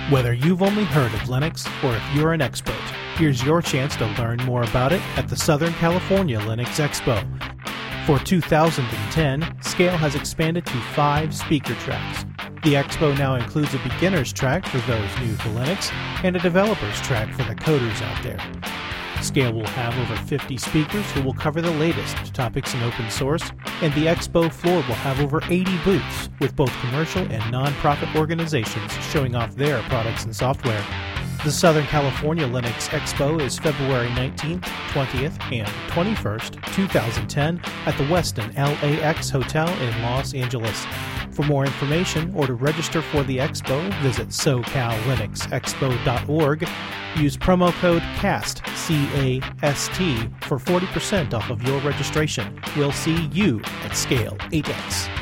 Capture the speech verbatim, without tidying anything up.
Whether you've only heard of Linux or if you're an expert, here's your chance to learn more about it at the Southern California Linux Expo. For two thousand ten, Scale has expanded to five speaker tracks. The Expo now includes a beginner's track for those new to Linux and a developer's track for the coders out there. Scale will have over fifty speakers who will cover the latest topics in open source, and the Expo floor will have over eighty booths with both commercial and non-profit organizations showing off their products and software. The Southern California Linux Expo is February nineteenth, twentieth, and twenty-first, two thousand ten at the Westin L A X Hotel in Los Angeles. For more information or to register for the Expo, visit so cal linux expo dot org. Use promo code CAST, C A S T, for forty percent off of your registration. We'll see you at Scale eight X.